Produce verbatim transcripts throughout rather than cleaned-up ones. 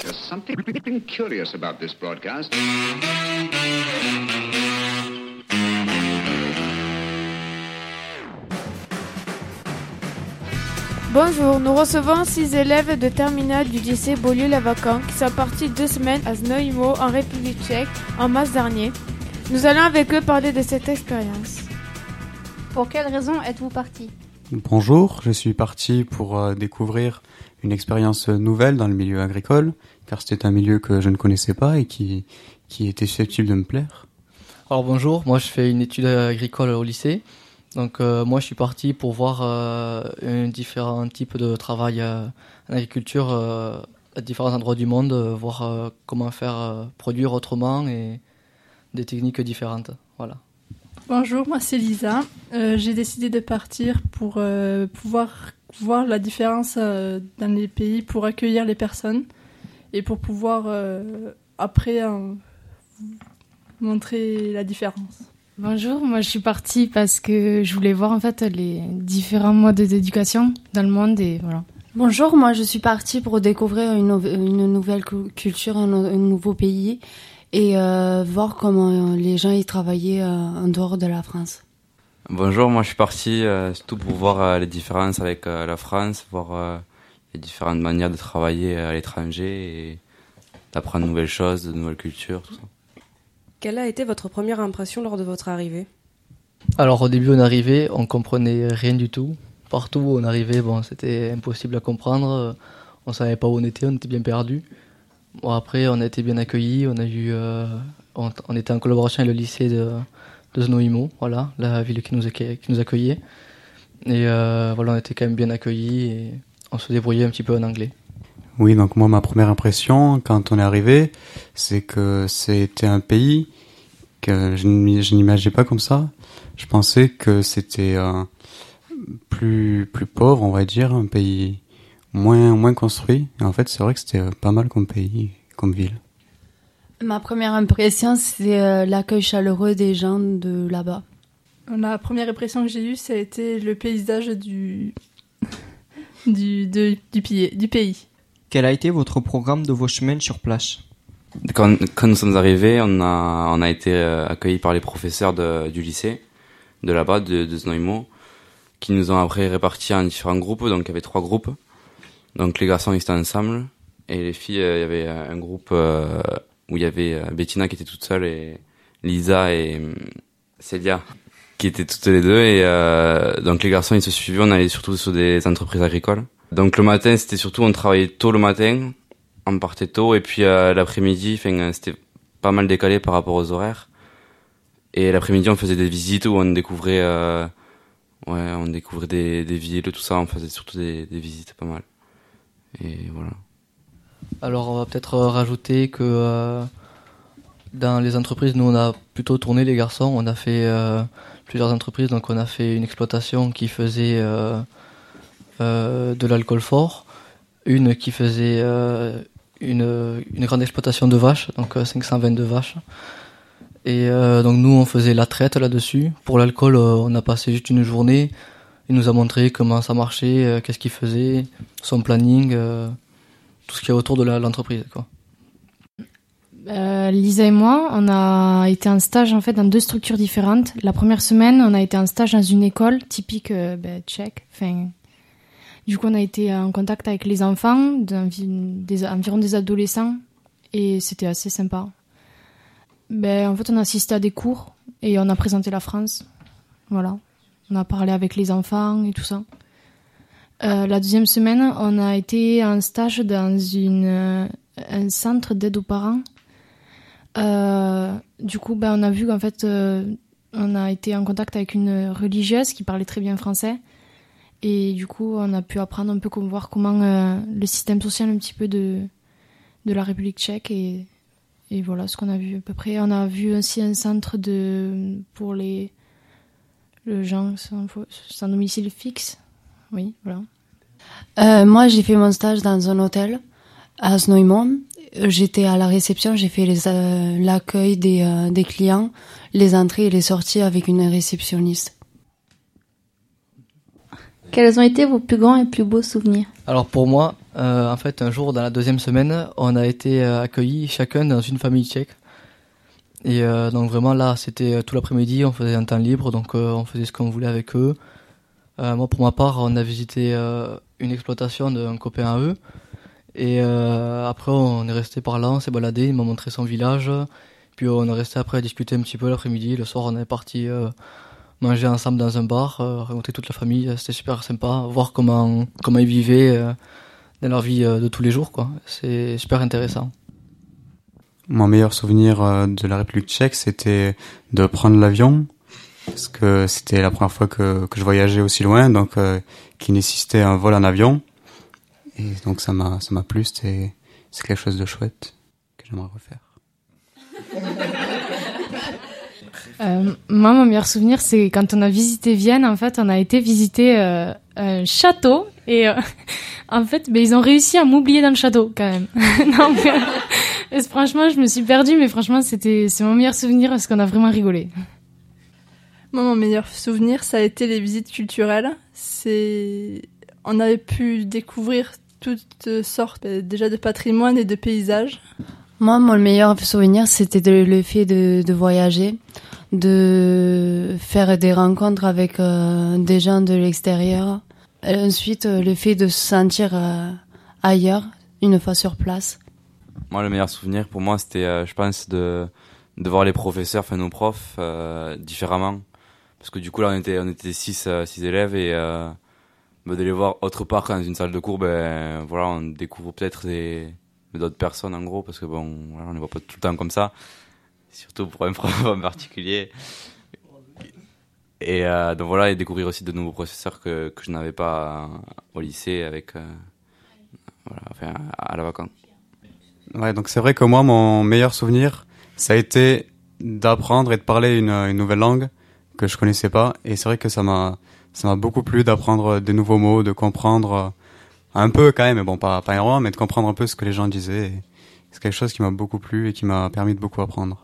There's something curious about this broadcast. Bonjour, nous recevons six élèves de terminale du lycée Beaulieu-Lavacan qui sont partis deux semaines à Znojmo en République tchèque en mars dernier. Nous allons avec eux parler de cette expérience. Pour quelles raisons êtes-vous partis ? Bonjour, je suis parti pour euh, découvrir une expérience nouvelle dans le milieu agricole, car c'était un milieu que je ne connaissais pas et qui, qui était susceptible de me plaire. Alors bonjour, moi je fais une étude agricole au lycée. Donc euh, moi je suis parti pour voir euh, un différents types de travail euh, en agriculture euh, à différents endroits du monde, euh, voir euh, comment faire euh, produire autrement et des techniques différentes. Voilà. Bonjour, moi c'est Lisa. Euh, j'ai décidé de partir pour euh, pouvoir voir la différence euh, dans les pays, pour accueillir les personnes et pour pouvoir euh, après euh, montrer la différence. Bonjour, moi je suis partie parce que je voulais voir en fait les différents modes d'éducation dans le monde et voilà. Bonjour, moi je suis partie pour découvrir une, une nouvelle culture, un, un nouveau pays et euh, voir comment les gens y travaillaient euh, en dehors de la France. Bonjour, moi je suis parti euh, surtout pour voir euh, les différences avec euh, la France, voir euh, les différentes manières de travailler à l'étranger et d'apprendre de nouvelles choses, de nouvelles cultures, tout ça. Quelle a été votre première impression lors de votre arrivée ? Alors au début on arrivait, on comprenait rien du tout. Partout où on arrivait, bon, c'était impossible à comprendre. On savait pas où on était, on était bien perdus. Bon, après on a été bien accueillis, on a eu, euh, on, on était en collaboration avec le lycée de, de Znojmo, voilà, la ville qui nous, qui nous accueillait. Et euh, voilà, on était quand même bien accueillis et on se débrouillait un petit peu en anglais. Oui, donc moi, ma première impression, quand on est arrivé, c'est que c'était un pays que je n'imaginais pas comme ça. Je pensais que c'était euh, plus plus pauvre, on va dire, un pays moins moins construit. Et en fait, c'est vrai que c'était pas mal comme pays, comme ville. Ma première impression, c'est euh, l'accueil chaleureux des gens de là-bas. La première impression que j'ai eue, ça a été le paysage du du de, du, pays, du pays. Quel a été votre programme de vos semaines sur place ? Quand, quand nous sommes arrivés, on a, on a été accueillis par les professeurs de, du lycée, de là-bas, de, de Znojmo, qui nous ont après répartis en différents groupes. Donc il y avait trois groupes. Donc les garçons ils étaient ensemble et les filles, il y avait un groupe euh, où il y avait Bettina qui était toute seule et Lisa et Célia qui étaient toutes les deux. Et euh, donc les garçons ils se suivaient, on allait surtout sur des entreprises agricoles. Donc le matin, c'était surtout, on travaillait tôt le matin, on partait tôt, et puis euh, l'après-midi, enfin, c'était pas mal décalé par rapport aux horaires. Et l'après-midi, on faisait des visites où on découvrait, euh, ouais, on découvrait des, des villes, tout ça, on faisait surtout des, des visites pas mal. Et voilà. Alors on va peut-être rajouter que euh, dans les entreprises, nous on a plutôt tourné les garçons, on a fait euh, plusieurs entreprises, donc on a fait une exploitation qui faisait... Euh, Euh, de l'alcool fort, une qui faisait euh, une, une grande exploitation de vaches, donc euh, cinq cent vingt-deux vaches. Et euh, donc nous on faisait la traite là-dessus. Pour l'alcool, euh, on a passé juste une journée. Il nous a montré comment ça marchait, euh, qu'est-ce qu'il faisait, son planning, euh, tout ce qui est autour de la, l'entreprise, quoi. Euh, Lisa et moi, on a été en stage en fait dans deux structures différentes. La première semaine, on a été en stage dans une école typique euh, ben, tchèque, enfin. Du coup, on a été en contact avec les enfants, des, environ des adolescents, et c'était assez sympa. Ben, en fait, on a assisté à des cours et on a présenté la France. Voilà. On a parlé avec les enfants et tout ça. Euh, la deuxième semaine, on a été en stage dans une, un centre d'aide aux parents. Euh, du coup, ben, on a vu qu'en fait, euh, on a été en contact avec une religieuse qui parlait très bien français. Et du coup, on a pu apprendre un peu comment voir comment euh, le système social un petit peu de de la République tchèque et et voilà ce qu'on a vu à peu près. On a vu aussi un centre de pour les les gens sans, sans domicile fixe. Oui, voilà. Euh, moi, j'ai fait mon stage dans un hôtel à Znojmo. J'étais à la réception, j'ai fait les, euh, l'accueil des euh, des clients, les entrées et les sorties avec une réceptionniste. Quels ont été vos plus grands et plus beaux souvenirs ? Alors pour moi, Euh, en fait, un jour, dans la deuxième semaine, on a été euh, accueillis chacun dans une famille tchèque. Et euh, donc vraiment là, c'était tout l'après-midi, on faisait un temps libre, donc euh, on faisait ce qu'on voulait avec eux. Euh, moi, pour ma part, on a visité euh, une exploitation d'un copain à eux. Et euh, après, on est resté par là, on s'est baladé, il m'a montré son village. Puis on est resté après à discuter un petit peu l'après-midi. Le soir, on est parti euh, manger ensemble dans un bar, euh, rencontrer toute la famille. C'était super sympa, voir comment comment ils vivaient euh, dans leur vie euh, de tous les jours, quoi. C'est super intéressant. Mon meilleur souvenir euh, de la République tchèque, c'était de prendre l'avion, parce que c'était la première fois que, que je voyageais aussi loin, donc euh, qui nécessitait un vol en avion. Et donc ça m'a ça m'a plu, c'était c'est quelque chose de chouette que j'aimerais refaire. Euh, moi, mon meilleur souvenir, c'est quand on a visité Vienne. En fait, on a été visiter euh, un château et euh, en fait, ben, ils ont réussi à m'oublier dans le château quand même. Non, mais, franchement, je me suis perdue, mais franchement, c'était c'est mon meilleur souvenir parce qu'on a vraiment rigolé. Moi, mon meilleur souvenir, ça a été les visites culturelles. C'est, on avait pu découvrir toutes sortes, euh, déjà de patrimoine et de paysages. Moi, mon meilleur souvenir, c'était de, le fait de, de voyager, de faire des rencontres avec euh, des gens de l'extérieur. Et ensuite, euh, le fait de se sentir euh, ailleurs, une fois sur place. Moi, le meilleur souvenir pour moi, c'était, euh, je pense, de, de voir les professeurs, enfin nos profs, euh, différemment. Parce que du coup, là, on était, on était six, euh, six élèves et euh, bah, de les voir autre part que dans une salle de cours, ben voilà, on découvre peut-être des d'autres personnes en gros, parce que bon, voilà, on les voit pas tout le temps comme ça, surtout pour un prof en particulier. Et euh, donc voilà, et découvrir aussi de nouveaux professeurs que que je n'avais pas au lycée avec, euh, voilà, enfin à la vacance. Ouais, donc c'est vrai que moi, mon meilleur souvenir, ça a été d'apprendre et de parler une, une nouvelle langue que je connaissais pas, et c'est vrai que ça m'a ça m'a beaucoup plu d'apprendre des nouveaux mots, de comprendre un peu quand même, mais bon, pas, pas énormément, mais de comprendre un peu ce que les gens disaient. Et c'est quelque chose qui m'a beaucoup plu et qui m'a permis de beaucoup apprendre.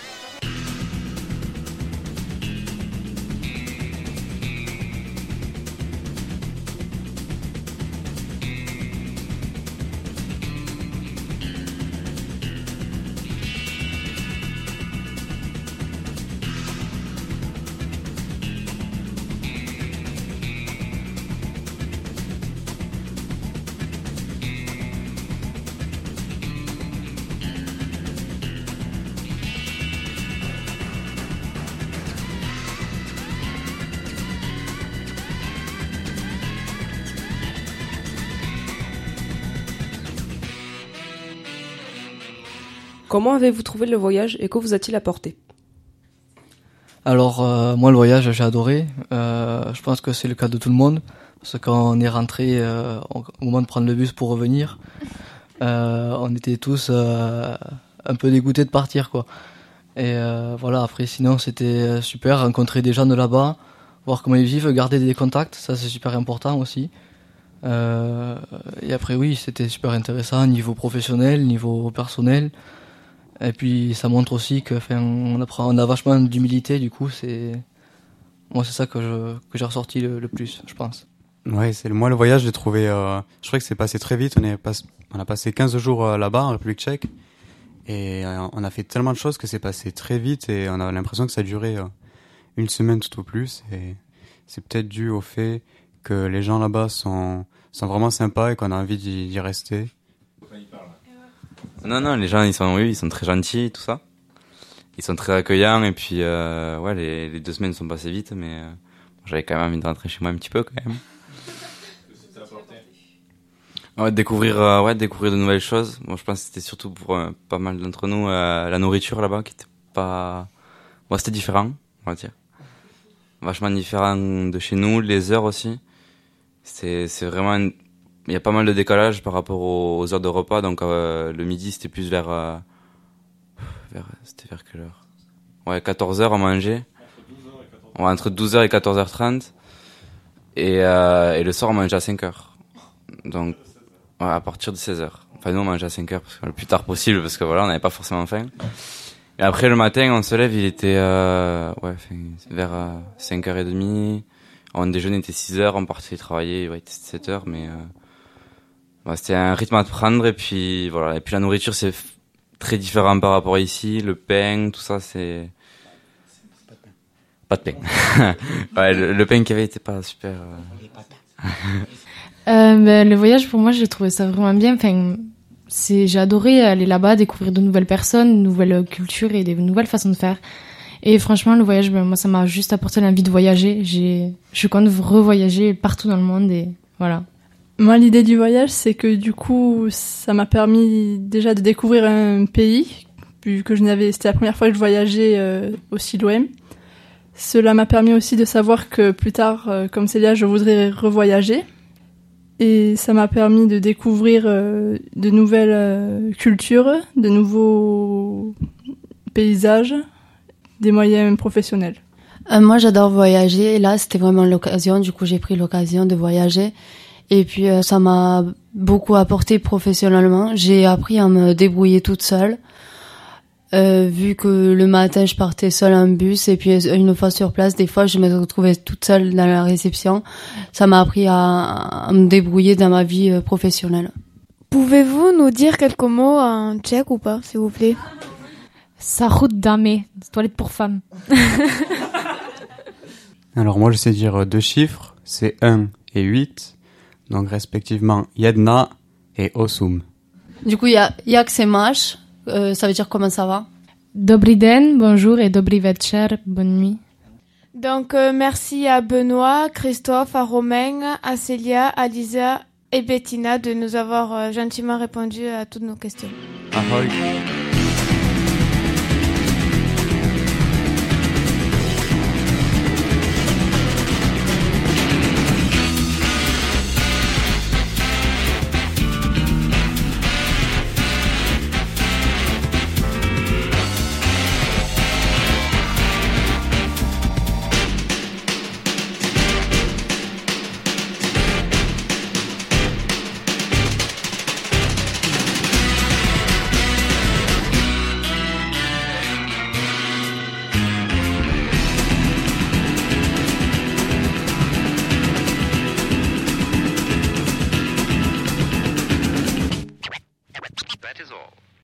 Comment avez-vous trouvé le voyage et que vous a-t-il apporté ? Alors, euh, moi, le voyage, j'ai adoré. Euh, je pense que c'est le cas de tout le monde. Parce que quand on est rentré, euh, au moment de prendre le bus pour revenir, euh, on était tous euh, un peu dégoûtés de partir, quoi. Et euh, voilà, après, sinon, c'était super. Rencontrer des gens de là-bas, voir comment ils vivent, garder des contacts, ça, c'est super important aussi. Euh, et après, oui, c'était super intéressant, niveau professionnel, niveau personnel. Et puis ça montre aussi que, enfin, on apprend, on a vachement d'humilité. Du coup, c'est moi, c'est ça que je que j'ai ressorti le, le plus, je pense. Ouais, c'est moi le voyage, j'ai trouvé. Euh, je crois que c'est passé très vite. On est pas, on a passé quinze jours euh, là-bas en République tchèque, et euh, on a fait tellement de choses que c'est passé très vite, et on a l'impression que ça a duré euh, une semaine tout au plus. Et c'est peut-être dû au fait que les gens là-bas sont sont vraiment sympas et qu'on a envie d'y, d'y rester. Non, non, les gens, ils sont, oui, ils sont très gentils, tout ça. Ils sont très accueillants, et puis, euh, ouais, les, les deux semaines sont passées vite, mais euh, j'avais quand même envie de rentrer chez moi un petit peu, quand même. Ouais, découvrir, euh, ouais, découvrir de nouvelles choses. Moi, je pense que c'était surtout pour euh, pas mal d'entre nous, euh, la nourriture là-bas, qui était pas, ouais, c'était différent, on va dire. Vachement différent de chez nous, les heures aussi. C'est, c'est vraiment une... Il y a pas mal de décalage par rapport aux, aux heures de repas, donc euh, le midi c'était plus vers, euh, vers c'était vers quelle heure ? Ouais, quatorze heures on mangeait. Ouais, entre douze heures et quatorze heures trente. Et, euh, et le soir on mangeait à cinq heures. Donc ouais, à partir de seize heures. Enfin nous on mangeait à cinq heures parce que le plus tard possible, parce que voilà, on n'avait pas forcément faim. Et après le matin on se lève, il était euh, ouais, vers euh, cinq heures trente. On déjeunait était six heures, on partait travailler, ouais, c'était sept heures, mais euh, Bah, c'était un rythme à prendre et puis voilà. Et puis la nourriture, c'est f- très différent par rapport à ici. Le pain, tout ça, c'est... Pas de pain. ouais, le, le pain qu'il y avait était pas super... Euh... Euh, ben, le voyage, pour moi, j'ai trouvé ça vraiment bien. Enfin, c'est, j'ai adoré aller là-bas, découvrir de nouvelles personnes, de nouvelles cultures et des nouvelles façons de faire. Et franchement, le voyage, ben, moi, ça m'a juste apporté l'envie de voyager. J'ai, je compte revoyager partout dans le monde et voilà. Moi, l'idée du voyage, c'est que du coup, ça m'a permis déjà de découvrir un pays, vu que je n'avais, c'était la première fois que je voyageais euh, au Siloam. Cela m'a permis aussi de savoir que plus tard, euh, comme Célia, je voudrais revoyager. Et ça m'a permis de découvrir euh, de nouvelles euh, cultures, de nouveaux paysages, des moyens professionnels. Euh, moi, j'adore voyager. Et là, c'était vraiment l'occasion. Du coup, j'ai pris l'occasion de voyager. Et puis, euh, ça m'a beaucoup apporté professionnellement. J'ai appris à me débrouiller toute seule. Euh, vu que le matin, je partais seule en bus. Et puis, une fois sur place, des fois, je me retrouvais toute seule dans la réception. Ça m'a appris à, à me débrouiller dans ma vie euh, professionnelle. Pouvez-vous nous dire quelques mots en tchèque ou pas, s'il vous plaît? Sarout damé, toilette pour femmes. Alors moi je sais dire deux chiffres, c'est un et huit, donc respectivement jedna et osum. Du coup, il y a jak se máš, euh, ça veut dire comment ça va. Dobrý den, bonjour et dobrý večer, bonne nuit. Donc, euh, merci à Benoît, Christophe, à Romain, à Célia, à Lisa et Bettina de nous avoir euh, gentiment répondu à toutes nos questions. Ahoy.